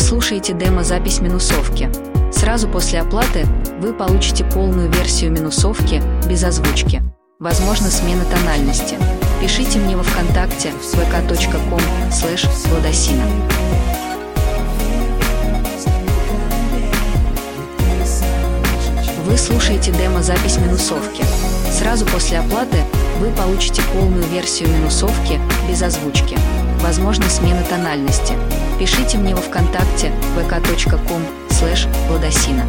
слушаете демо-запись минусовки. Сразу после оплаты вы получите полную версию минусовки без озвучки. Возможно, смена тональности. Пишите мне во ВКонтакте vk.com/Владосина. Вы слушаете демо-запись минусовки. Сразу после оплаты вы получите полную версию минусовки без озвучки. Возможно, смена тональности. Пишите мне во ВКонтакте vk.com/Владосина.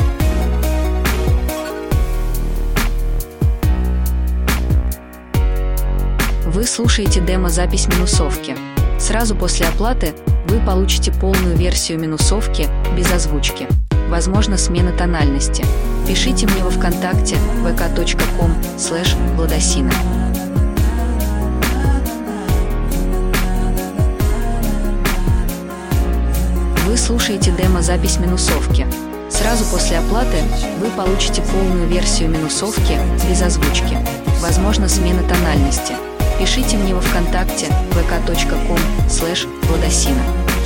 Вы слушаете демо-запись минусовки. Сразу после оплаты вы получите полную версию минусовки без озвучки. Возможно, смена тональности. Пишите мне во ВКонтакте vk.com/Владосина. Вы слушаете демо-запись минусовки. Сразу после оплаты вы получите полную версию минусовки без озвучки. Возможно, смена тональности. Пишите мне во ВКонтакте vk.com/Владосина.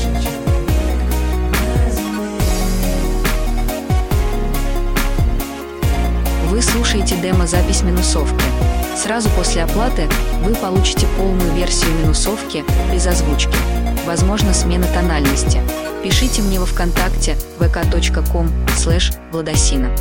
Вы слушаете демо-запись минусовки. Сразу после оплаты вы получите полную версию минусовки без озвучки. Возможно, смена тональности. Пишите мне во ВКонтакте vk.com/Владосина.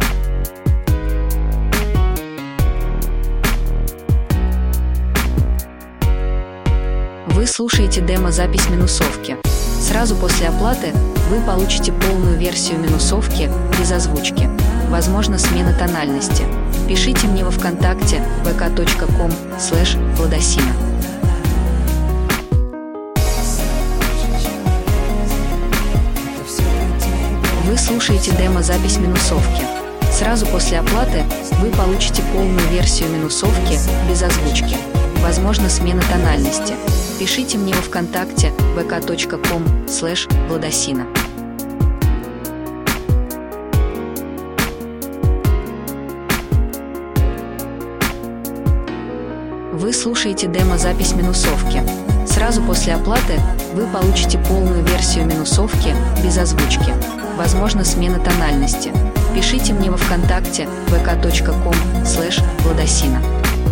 Вы слушаете демо-запись минусовки. Сразу после оплаты вы получите полную версию минусовки без озвучки. Возможно, смена тональности. Пишите мне во ВКонтакте vk.com/Владосина. Вы слушаете демо-запись минусовки. Сразу после оплаты вы получите полную версию минусовки без озвучки. Возможно, смена тональности. Пишите мне во ВКонтакте vk.com/Владосина. Вы слушаете демо-запись минусовки. Сразу после оплаты вы получите полную версию минусовки без озвучки. Возможно, смена тональности. Пишите мне во ВКонтакте vk.com/Владосина.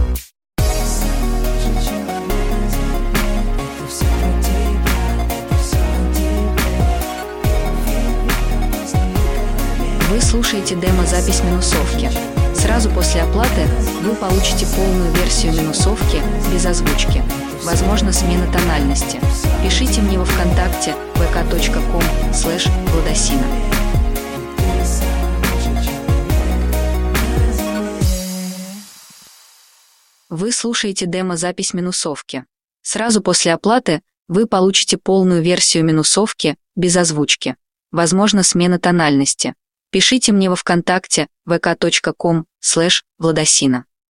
Вы слушаете демо-запись минусовки. Сразу после оплаты вы получите полную версию минусовки без озвучки. Возможно, смена тональности. Пишите мне во ВКонтакте vk.com/Владосина. Вы слушаете демо-запись минусовки. Сразу после оплаты вы получите полную версию минусовки без озвучки. Возможно, смена тональности. Пишите мне во ВКонтакте vk.com/Владосина.